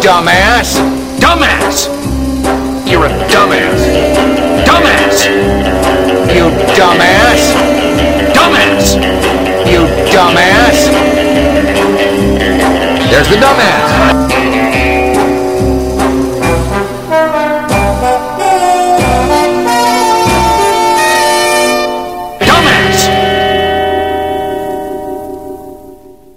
dumbass! Dumbass! You're a dumbass! Dumbass! You dumbass! Dumbass! You dumbass! There's the dumbass!